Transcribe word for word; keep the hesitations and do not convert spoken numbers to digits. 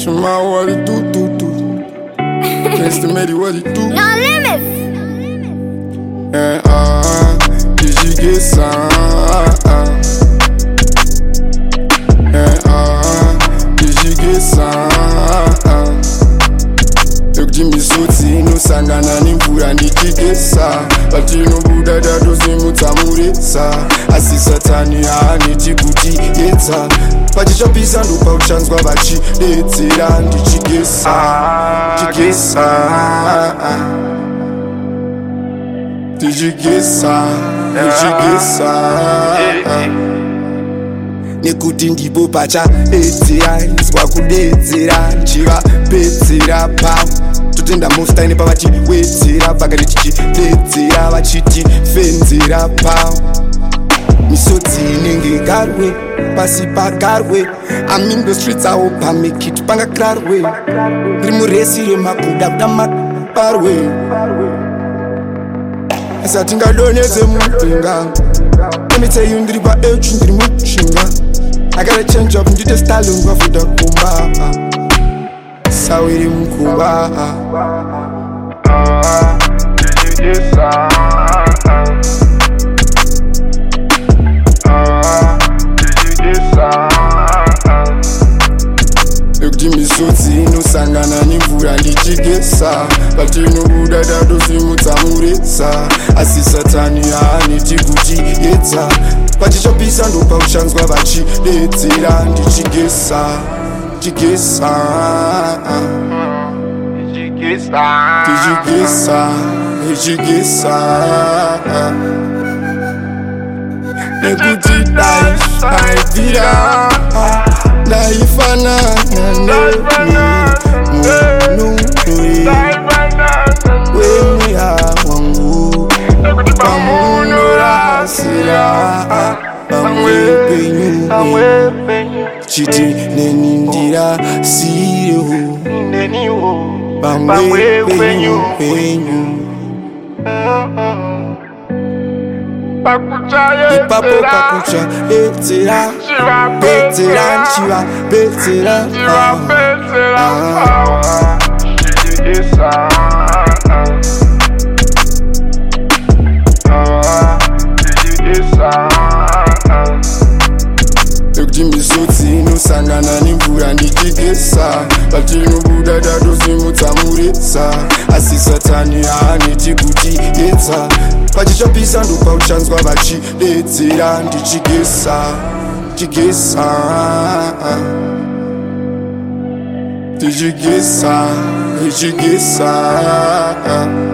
Shema, what it do, do, do. Mister Medi, what it do? No limits. Eh, ah, did you get some? Eh, ah, did you get some? Look, Jimmy Suti, no sangana ni mvura ndichigesa. Batino buda dado zimutamuresa. Asi satani hani chikuti yeta. Pachishopisa ndupa uchanzwa bachi letera ndichigesa. Chigesa. Ndichigesa. Ndichigesa. Nekuti ndipo pacha edzera nzwa kudedzera nchiva pedzera pa totenda mustaine pavachivedzera vakati chichidedzera vachiti fenzera pa misodzi inenge garwe pasi pagarwe I'm in the streets awo pamekiti pangakarwe ndiri muresi remakuda kuda maparwe asi atingadoneze mupenga Let me tell you ndiri pa echu ndiri muchinga I gotta change up, ndite style ngwafuda kumba Sawiri mkumba Ndijigisa Ndijigisa Yokujimi soti ino sangana ni mvura ndichigesa Batino buda dado zimutamuresa Asi satani hani chikuti yeta Pachishopisa ndopa uchanzwa bachi letera ndichigesa Chigesa Ndichigesa Ndichigesa Nekuti daifira Daifana Nani Wemi ya wangu Pamuno rasira Bamwe penyu Chiti nenindira siyo Bamwe penyu penyu Ipapo pakucha Betera Betera Chiva Betera Ndijigisa Ndijigisa Jimmy Suti no sangana ni mvura ndichigesa Batino buda dado zimutamuresa Asi satani hani chikuti yeta Pachishopisa ndopa uchanzwa bachi letera ndichigesa Chigesa Ndichigesa Ndichigesa